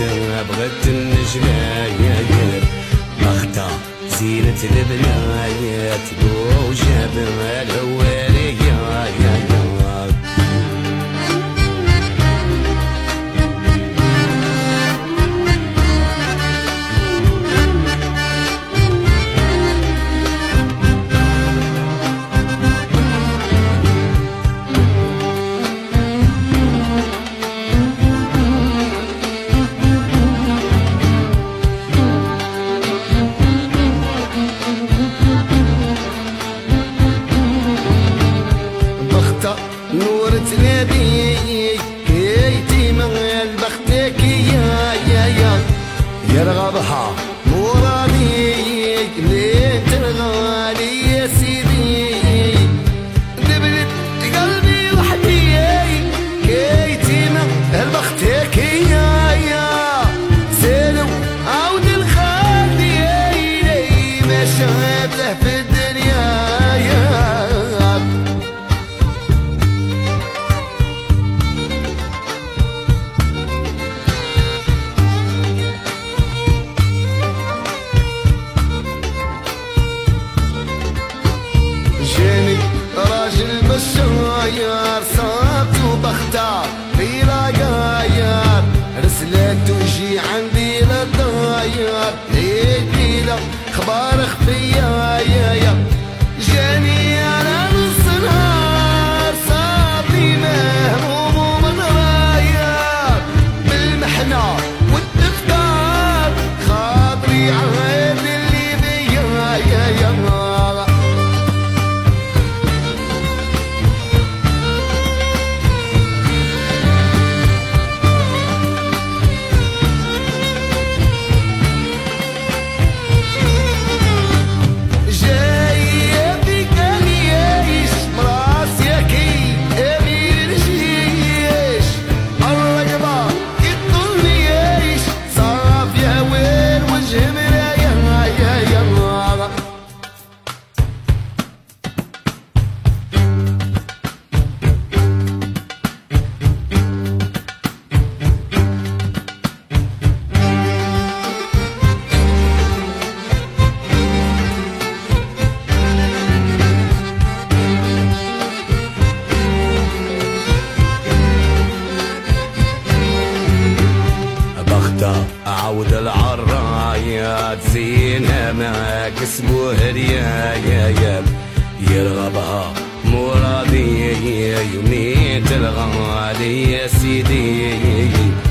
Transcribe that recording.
بغت النجمايات بختة زينة البنايات وجاب الهوارية نور تنادي كيتي من البختك يا رغبها مرادي لين ترغالي يا سيدي دبلت قلبي وحدي كيتي من البختك يا زينو عود الخالي ما شاب له في الدنيا جاني راجل بالشاير صابته بختار في راير رسلت وجي عندي للداير هيدي له اخبار خفيه جاني على نص نهار صابني مهموم ومتغير بالمحنه والتفكار خاطري عهد اللي بيا عود العرايات زينها معاك اسمه هريايا يرغبها مرادي يوميت الغالي يا سيدي